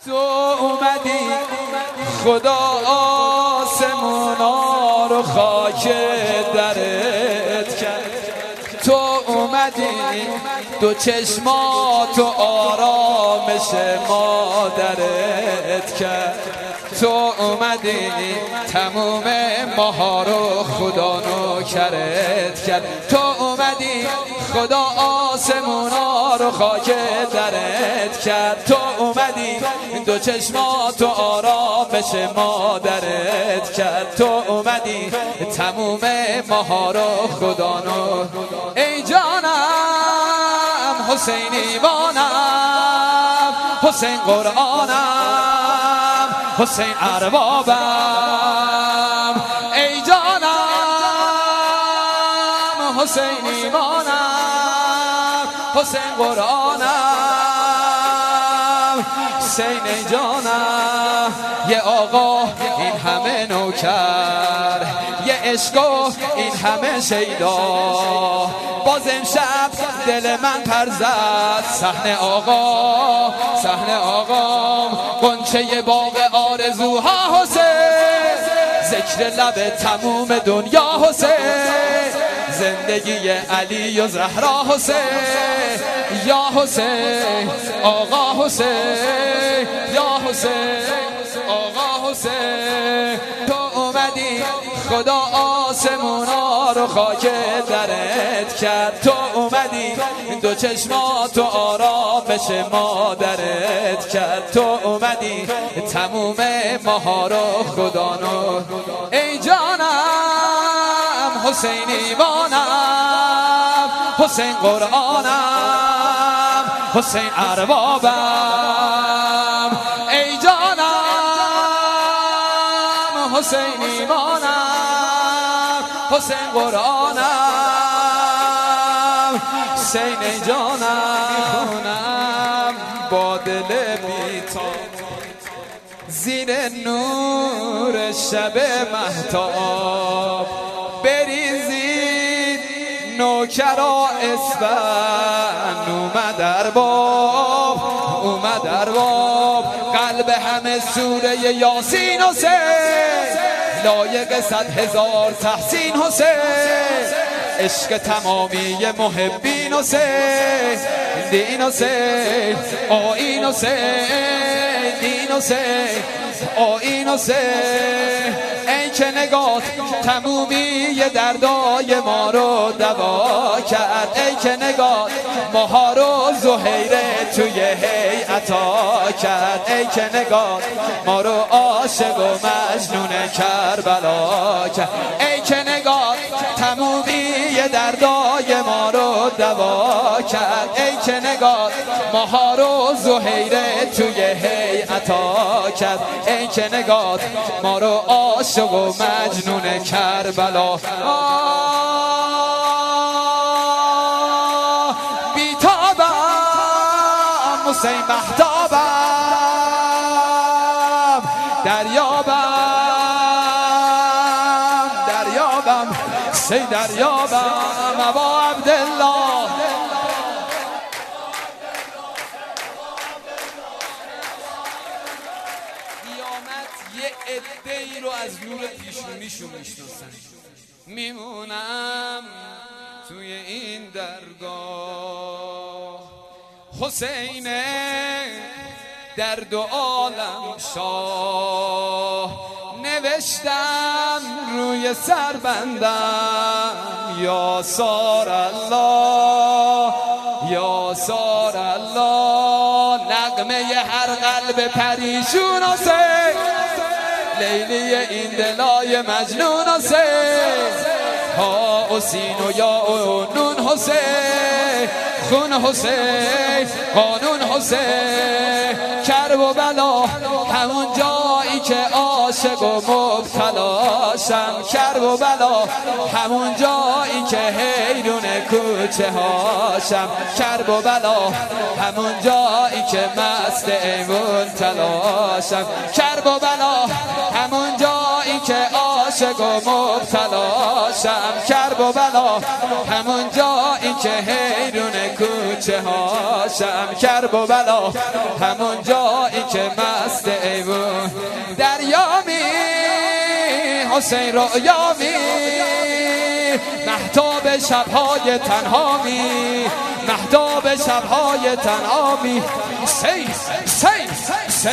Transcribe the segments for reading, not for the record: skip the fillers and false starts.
تو اومدی خدا آسمونا رو خاک درت کرد. تو اومدی دو چشماتو آرامش مادرت کرد. تو اومدی تموم ماها رو خدا نوکرت کرد. تو اومدی خدا آسمونا رو خاک درت کرد. تو اومدی دو چشماتو آرامش مادرت کرد. تو اومدی تموم ماها رو خدا ای جانم حسینی بانم، حسین قرآنم، حسین اربابم. ای جانم حسینی بانم، حسین قرآنم. حسین ای جانم یه آقا این همه نوکر، یه عشق و این همه شیدا. باز امشب دل من پر زد صحنه آقا، صحنه آقا. غنچه باغ آرزوها حسین، ذکر لب تموم دنیا حسین. زندگی علی و زهرا حسین، یا حسین آقا حسین، یا حسین آقا حسین. تو اومدی خدا آسمونا رو خاک درت کرد. تو اومدی دو چشماتو آرامش مادرت کرد. تو اومدی تموم ماها رو خدا نو. ای جانم حسینی بانم، حسین قرآنم، حسین اربابم. ای جانم حسینی بانم، حسین قرآنم. حسین ای جانم با دل بی‌تاب زیر نور شب مهتاب بریزید نوکرا اسفند. اومد ارباب، اومد ارباب. قلب همه سوره یاسین حسین، لایق 100,000 تحسین حسین. عشق تمامی محبین حسین، دین حسین آیین حسین، دین حسین آیین حسین. ای که نگات تمومی دردای ما رو دوا کرد. ای که نگات ماها رو زهیره توی هیئتا کرد. ای که نگات ما رو عاشق و مجنون کربلا کرد. ای که نگات تمومی دردای ما رو دوا کرد. ای که نگات ماها رو زهیره توی هیئتا کرد. ای که نگات ما رو عاشق و مجنون کربلا. بیتابم حسین مهتابم، دریابم دریابم سی دریابم ابا عبدالله. قیامت یه عده‌ای رو از نور پیشونیشون میشناسن. میمونم توی این درگاه حسین در دو عالم شاه. نوشتم روی سربندم یا سار الله، یا سار الله. نغمه هر قلب پریشون حسین، لیلی این دلای مجنون حسین. ها حسین و یا نون حسین، خون حسین قانون حسین. کرب و بلا همون جایی که عاشق و مبتلاشم. کرب و بلا همون جایی که حیرون کوچه هاشم. کرب و بلا همون جایی که مست ایمون تلاشم. کرب و بلا همون جایی که عاشق و مبتلاشم کرب و بلا همون جایی که حیرون کوچه هاشم کرب و بلا همون جایی که مست ایوون دریامی حسین رویامی مهتاب شبهای تنهامی مهتاب شبهای تنهامی سی سی سی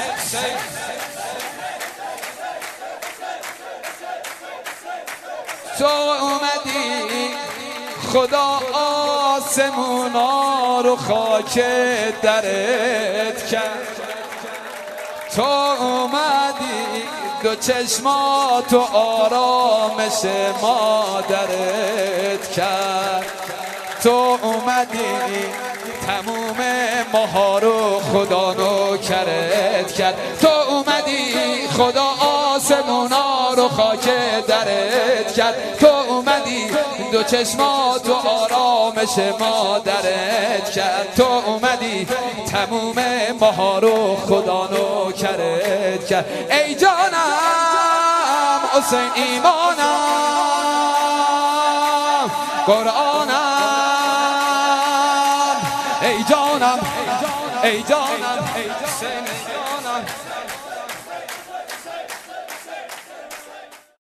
تو اومدی خدا آسمونا رو خاک درت کرد تو اومدی دو چشماتو آرامش مادرت کرد تو اومدی تموم ماها رو خدا نوکرت کرد تو اومدی خدا آسمونا رو خاک درت کرد تو اومدی دو چشماتو آرامش مادرت کرد تو اومدی تموم ماها رو خدا نوکرت کرد ای جانم حسین ایمانم قرآنم ای جانم ای جانم ای حسین جانم